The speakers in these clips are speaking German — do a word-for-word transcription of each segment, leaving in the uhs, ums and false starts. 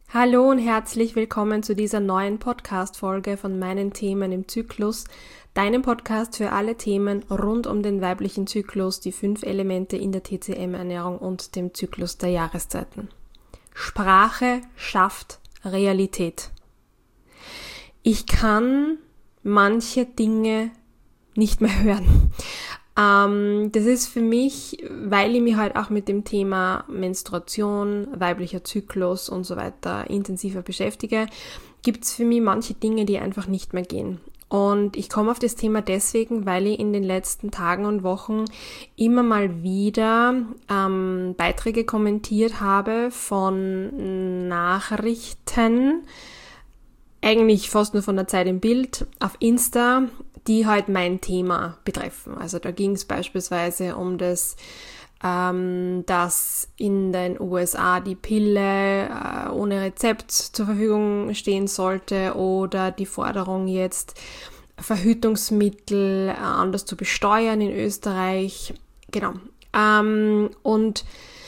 Hallo und herzlich willkommen zu dieser neuen Podcast-Folge von meinen Themen im Zyklus, deinem Podcast für alle Themen rund um den weiblichen Zyklus, die fünf Elemente in der T C M-Ernährung und dem Zyklus der Jahreszeiten. Sprache schafft Realität. Ich kann manche Dinge nicht mehr hören. Ähm, das ist für mich, weil ich mich halt auch mit dem Thema Menstruation, weiblicher Zyklus und so weiter intensiver beschäftige, gibt es für mich manche Dinge, die einfach nicht mehr gehen. Und ich komme auf das Thema deswegen, weil ich in den letzten Tagen und Wochen immer mal wieder ähm, Beiträge kommentiert habe von Nachrichten, eigentlich fast nur von der Zeit im Bild, auf Insta, die halt mein Thema betreffen. Also da ging es beispielsweise um das, ähm, dass in den U S A die Pille äh, ohne Rezept zur Verfügung stehen sollte oder die Forderung jetzt, Verhütungsmittel äh, anders zu besteuern in Österreich. Genau. Ähm, und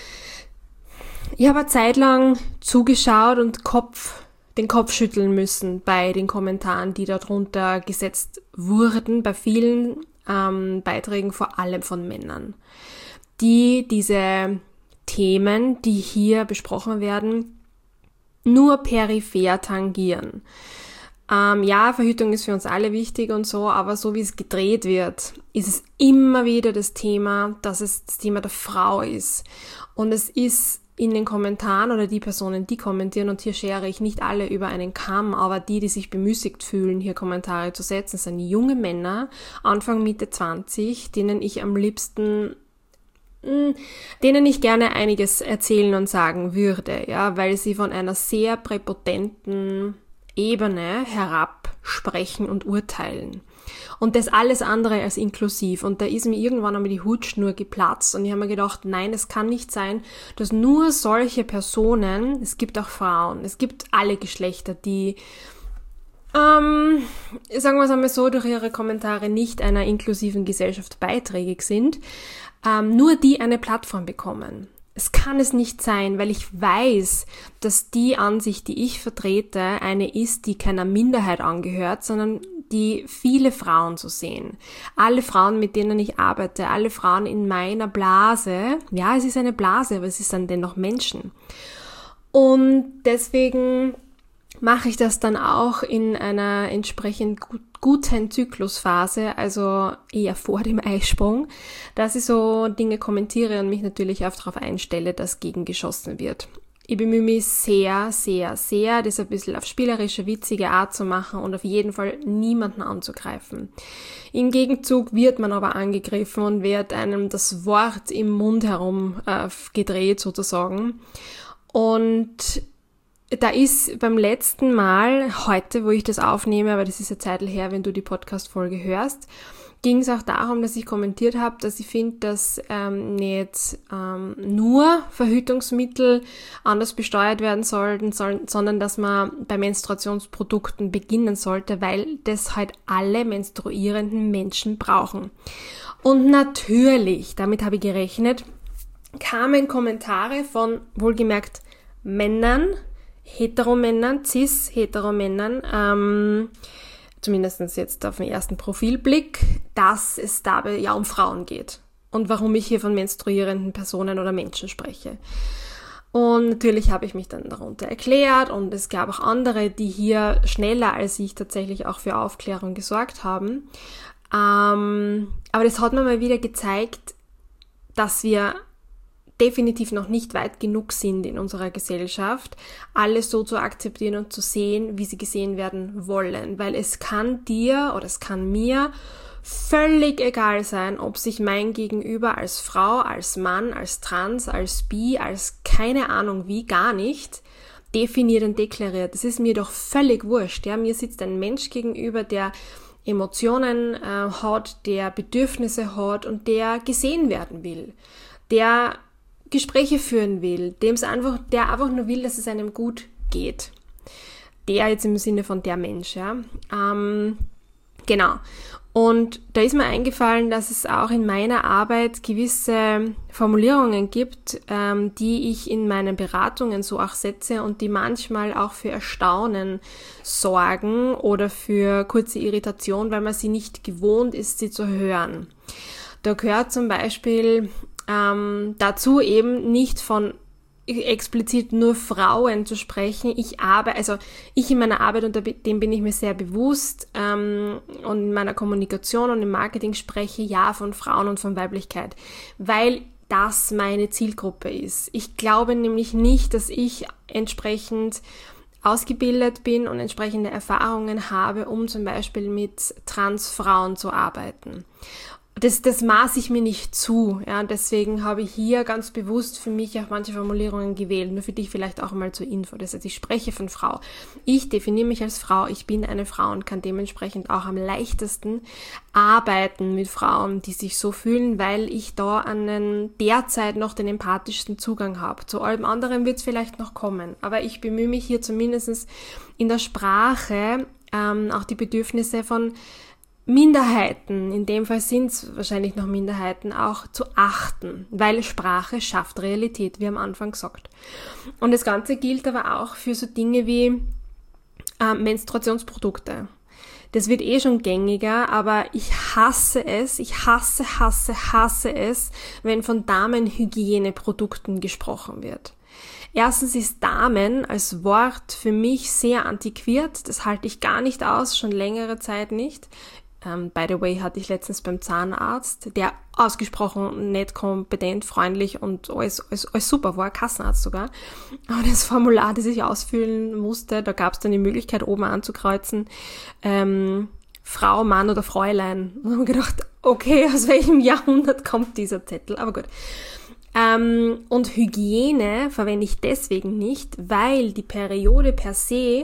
ich habe eine Zeit lang zugeschaut und Kopf den Kopf schütteln müssen bei den Kommentaren, die darunter gesetzt wurden, bei vielen ähm, Beiträgen, vor allem von Männern, die diese Themen, die hier besprochen werden, nur peripher tangieren. Ähm, ja, Verhütung ist für uns alle wichtig und so, aber so wie es gedreht wird, ist es immer wieder das Thema, dass es das Thema der Frau ist. Und es ist in den Kommentaren oder die Personen, die kommentieren, und hier schere ich nicht alle über einen Kamm, aber die, die sich bemüßigt fühlen, hier Kommentare zu setzen, sind junge Männer, Anfang, Mitte zwanzig, denen ich am liebsten, mh, denen ich gerne einiges erzählen und sagen würde, ja, weil sie von einer sehr präpotenten Ebene herab sprechen und urteilen. Und das alles andere als inklusiv. Und da ist mir irgendwann einmal die Hutschnur geplatzt. Und ich habe mir gedacht, nein, es kann nicht sein, dass nur solche Personen, es gibt auch Frauen, es gibt alle Geschlechter, die, ähm, sagen wir es einmal so, durch ihre Kommentare nicht einer inklusiven Gesellschaft beiträgig sind, ähm, nur die eine Plattform bekommen. Es kann es nicht sein, weil ich weiß, dass die Ansicht, die ich vertrete, eine ist, die keiner Minderheit angehört, sondern die viele Frauen so sehen. Alle Frauen, mit denen ich arbeite, alle Frauen in meiner Blase, ja, es ist eine Blase, aber es ist dann dennoch Menschen. Und deswegen mache ich das dann auch in einer entsprechend gut, guten Zyklusphase, also eher vor dem Eisprung, dass ich so Dinge kommentiere und mich natürlich auch darauf einstelle, dass gegengeschossen wird. Ich bemühe mich sehr, sehr, sehr, das ein bisschen auf spielerische, witzige Art zu machen und auf jeden Fall niemanden anzugreifen. Im Gegenzug wird man aber angegriffen und wird einem das Wort im Mund herum äh, gedreht sozusagen. Und da ist beim letzten Mal, heute, wo ich das aufnehme, aber das ist eine Zeit her, wenn du die Podcast-Folge hörst, ging es auch darum, dass ich kommentiert habe, dass ich finde, dass ähm, nicht ähm, nur Verhütungsmittel anders besteuert werden sollten, soll, sondern dass man bei Menstruationsprodukten beginnen sollte, weil das halt alle menstruierenden Menschen brauchen. Und natürlich, damit habe ich gerechnet, kamen Kommentare von, wohlgemerkt, Männern, Heteromännern, Cis-Heteromännern, ähm, zumindest jetzt auf den ersten Profilblick, dass es dabei ja um Frauen geht und warum ich hier von menstruierenden Personen oder Menschen spreche. Und natürlich habe ich mich dann darunter erklärt und es gab auch andere, die hier schneller als ich tatsächlich auch für Aufklärung gesorgt haben. Ähm, aber das hat mir mal wieder gezeigt, dass wir definitiv noch nicht weit genug sind in unserer Gesellschaft, alles so zu akzeptieren und zu sehen, wie sie gesehen werden wollen. Weil es kann dir oder es kann mir völlig egal sein, ob sich mein Gegenüber als Frau, als Mann, als Trans, als Bi, als keine Ahnung wie, gar nicht definiert und deklariert. Das ist mir doch völlig wurscht. Ja? Mir sitzt ein Mensch gegenüber, der Emotionen äh, hat, der Bedürfnisse hat und der gesehen werden will, der Gespräche führen will, dem es einfach, der einfach nur will, dass es einem gut geht. Der jetzt im Sinne von der Mensch, ja. Ähm, genau. Und da ist mir eingefallen, dass es auch in meiner Arbeit gewisse Formulierungen gibt, ähm, die ich in meinen Beratungen so auch setze und die manchmal auch für Erstaunen sorgen oder für kurze Irritation, weil man sie nicht gewohnt ist, sie zu hören. Da gehört zum Beispiel ähm, dazu eben nicht von explizit nur Frauen zu sprechen. Ich arbeite, also ich in meiner Arbeit, und dem bin ich mir sehr bewusst, ähm, und in meiner Kommunikation und im Marketing spreche ja von Frauen und von Weiblichkeit, weil das meine Zielgruppe ist. Ich glaube nämlich nicht, dass ich entsprechend ausgebildet bin und entsprechende Erfahrungen habe, um zum Beispiel mit Transfrauen zu arbeiten. Das, das maße ich mir nicht zu, ja, deswegen habe ich hier ganz bewusst für mich auch manche Formulierungen gewählt, nur für dich vielleicht auch mal zur Info. Das heißt, ich spreche von Frau. Ich definiere mich als Frau, ich bin eine Frau und kann dementsprechend auch am leichtesten arbeiten mit Frauen, die sich so fühlen, weil ich da einen derzeit noch den empathischsten Zugang habe. Zu allem anderen wird es vielleicht noch kommen, aber ich bemühe mich hier zumindest in der Sprache ähm, auch die Bedürfnisse von Minderheiten, in dem Fall sind es wahrscheinlich noch Minderheiten, auch zu achten, weil Sprache schafft Realität, wie am Anfang gesagt. Und das Ganze gilt aber auch für so Dinge wie äh, Menstruationsprodukte. Das wird eh schon gängiger, aber ich hasse es, ich hasse, hasse, hasse es, wenn von Damenhygieneprodukten gesprochen wird. Erstens ist Damen als Wort für mich sehr antiquiert, das halte ich gar nicht aus, schon längere Zeit nicht. Um, by the way, hatte ich letztens beim Zahnarzt, der ausgesprochen nett, kompetent, freundlich und alles, alles, alles super war, Kassenarzt sogar. Aber das Formular, das ich ausfüllen musste, da gab es dann die Möglichkeit, oben anzukreuzen, ähm, Frau, Mann oder Fräulein. Und ich habe gedacht, okay, aus welchem Jahrhundert kommt dieser Zettel? Aber gut. Ähm, und Hygiene verwende ich deswegen nicht, weil die Periode per se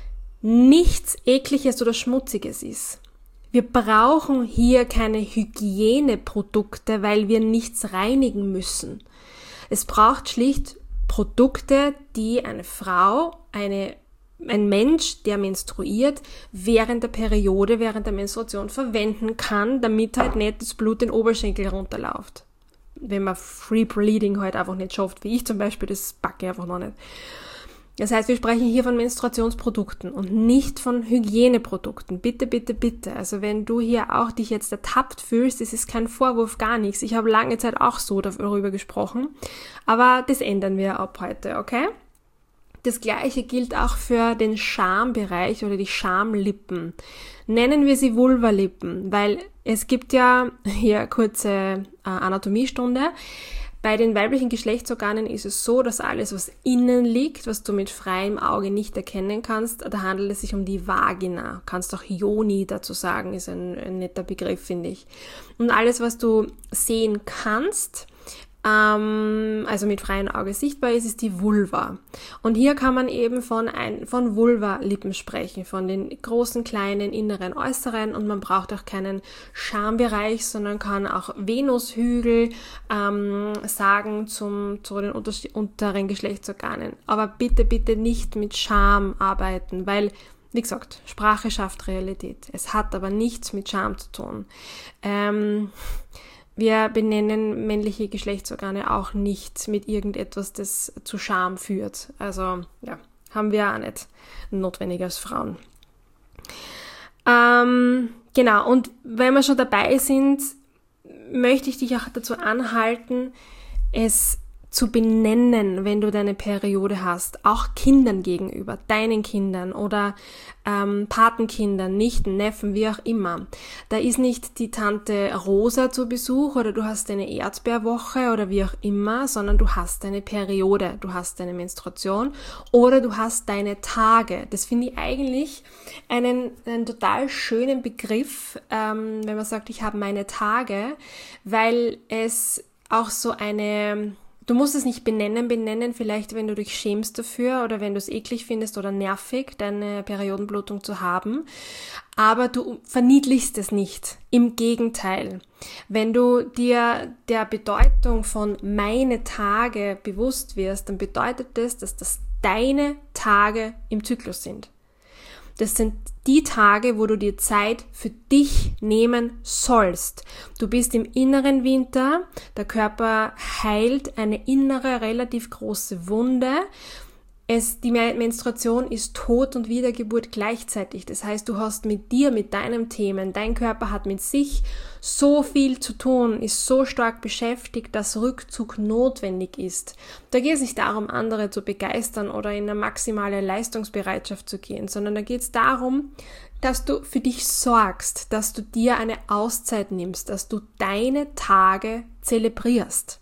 nichts Ekliges oder Schmutziges ist. Wir brauchen hier keine Hygieneprodukte, weil wir nichts reinigen müssen. Es braucht schlicht Produkte, die eine Frau, eine, ein Mensch, der menstruiert, während der Periode, während der Menstruation verwenden kann, damit halt nicht das Blut den Oberschenkel runterläuft. Wenn man Free Bleeding halt einfach nicht schafft, wie ich zum Beispiel, das packe ich einfach noch nicht. Das heißt, wir sprechen hier von Menstruationsprodukten und nicht von Hygieneprodukten. Bitte, bitte, bitte. Also wenn du hier auch dich jetzt ertappt fühlst, das ist kein Vorwurf, gar nichts. Ich habe lange Zeit auch so darüber gesprochen, aber das ändern wir ab heute, okay? Das Gleiche gilt auch für den Schambereich oder die Schamlippen. Nennen wir sie Vulvalippen, weil es gibt ja hier kurze äh, Anatomiestunde. Bei den weiblichen Geschlechtsorganen ist es so, dass alles, was innen liegt, was du mit freiem Auge nicht erkennen kannst, da handelt es sich um die Vagina. Du kannst auch Yoni dazu sagen, ist ein, ein netter Begriff, finde ich. Und alles, was du sehen kannst, ähm, also mit freiem Auge sichtbar ist, ist die Vulva. Und hier kann man eben von, ein, von Vulvalippen sprechen, von den großen, kleinen, inneren, äußeren, und man braucht auch keinen Schambereich, sondern kann auch Venushügel ähm, sagen zum, zu den unter, unteren Geschlechtsorganen. Aber bitte, bitte nicht mit Scham arbeiten, weil, wie gesagt, Sprache schafft Realität. Es hat aber nichts mit Scham zu tun. Ähm... Wir benennen männliche Geschlechtsorgane auch nicht mit irgendetwas, das zu Scham führt. Also, ja, haben wir auch nicht notwendig als Frauen. Ähm, genau, und wenn wir schon dabei sind, möchte ich dich auch dazu anhalten, es zu benennen, wenn du deine Periode hast, auch Kindern gegenüber, deinen Kindern oder ähm, Patenkindern, Nichten, Neffen, wie auch immer. Da ist nicht die Tante Rosa zu Besuch oder du hast eine Erdbeerwoche oder wie auch immer, sondern du hast deine Periode, du hast deine Menstruation oder du hast deine Tage. Das finde ich eigentlich einen, einen total schönen Begriff, ähm, wenn man sagt, ich habe meine Tage, weil es auch so eine... Du musst es nicht benennen, benennen, vielleicht wenn du dich schämst dafür oder wenn du es eklig findest oder nervig, deine Periodenblutung zu haben, aber du verniedlichst es nicht. Im Gegenteil, wenn du dir der Bedeutung von meine Tage bewusst wirst, dann bedeutet das, dass das deine Tage im Zyklus sind. Das sind die Tage, wo du dir Zeit für dich nehmen sollst. Du bist im inneren Winter, der Körper heilt eine innere, relativ große Wunde. Es, die Menstruation ist Tod und Wiedergeburt gleichzeitig. Das heißt, du hast mit dir, mit deinen Themen, dein Körper hat mit sich so viel zu tun, ist so stark beschäftigt, dass Rückzug notwendig ist. Da geht es nicht darum, andere zu begeistern oder in eine maximale Leistungsbereitschaft zu gehen, sondern da geht es darum, dass du für dich sorgst, dass du dir eine Auszeit nimmst, dass du deine Tage zelebrierst.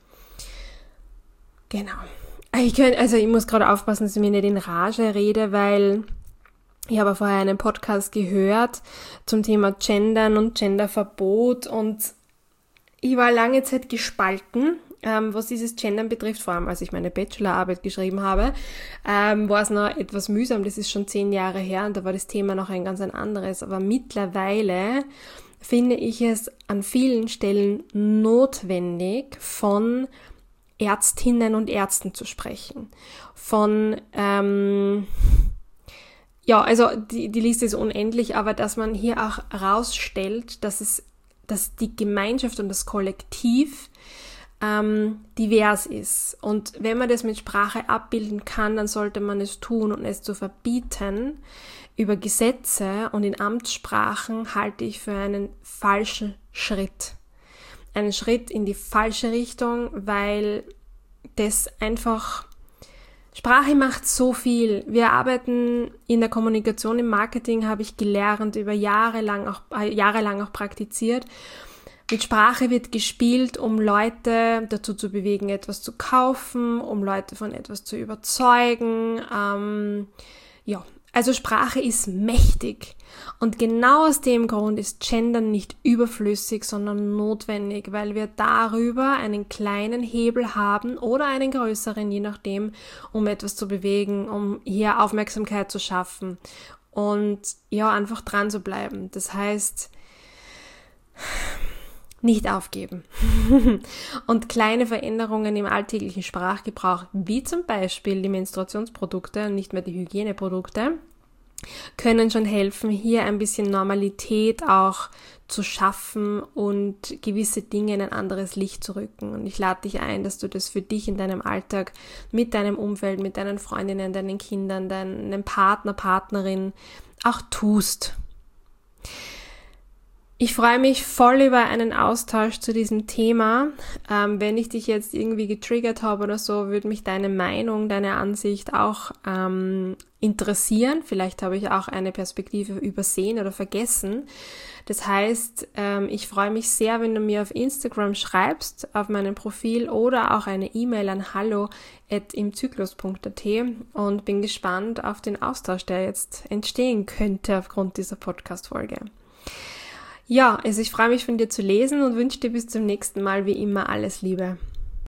Genau. Ich kann, also ich muss gerade aufpassen, dass ich mir nicht in Rage rede, weil ich habe vorher einen Podcast gehört zum Thema Gendern und Genderverbot und ich war lange Zeit gespalten, ähm, was dieses Gendern betrifft, vor allem als ich meine Bachelorarbeit geschrieben habe, ähm, war es noch etwas mühsam, das ist schon zehn Jahre her und da war das Thema noch ein ganz ein anderes, aber mittlerweile finde ich es an vielen Stellen notwendig, von Ärztinnen und Ärzten zu sprechen, von, ähm, ja, also die, die Liste ist unendlich, aber dass man hier auch rausstellt, dass es, dass die Gemeinschaft und das Kollektiv ähm, divers ist. Und wenn man das mit Sprache abbilden kann, dann sollte man es tun, und es zu verbieten über Gesetze und in Amtssprachen halte ich für einen falschen Schritt. Einen Schritt in die falsche Richtung, weil das einfach, Sprache macht so viel. Wir arbeiten in der Kommunikation, im Marketing, habe ich gelernt, über Jahre lang auch, äh, jahrelang auch praktiziert. Mit Sprache wird gespielt, um Leute dazu zu bewegen, etwas zu kaufen, um Leute von etwas zu überzeugen. Ähm, ja, also Sprache ist mächtig. Und genau aus dem Grund ist Gendern nicht überflüssig, sondern notwendig, weil wir darüber einen kleinen Hebel haben oder einen größeren, je nachdem, um etwas zu bewegen, um hier Aufmerksamkeit zu schaffen und ja, einfach dran zu bleiben. Das heißt, nicht aufgeben. Und kleine Veränderungen im alltäglichen Sprachgebrauch, wie zum Beispiel die Menstruationsprodukte und nicht mehr die Hygieneprodukte, können schon helfen, hier ein bisschen Normalität auch zu schaffen und gewisse Dinge in ein anderes Licht zu rücken. Und ich lade dich ein, dass du das für dich in deinem Alltag mit deinem Umfeld, mit deinen Freundinnen, deinen Kindern, deinem Partner, Partnerin auch tust. Ich freue mich voll über einen Austausch zu diesem Thema. Ähm, wenn ich dich jetzt irgendwie getriggert habe oder so, würde mich deine Meinung, deine Ansicht auch ähm, interessieren. Vielleicht habe ich auch eine Perspektive übersehen oder vergessen. Das heißt, ähm, ich freue mich sehr, wenn du mir auf Instagram schreibst, auf meinem Profil oder auch eine E-Mail an hallo at imzyklus punkt at und bin gespannt auf den Austausch, der jetzt entstehen könnte aufgrund dieser Podcast-Folge. Ja, also ich freue mich, von dir zu lesen und wünsche dir bis zum nächsten Mal wie immer alles Liebe.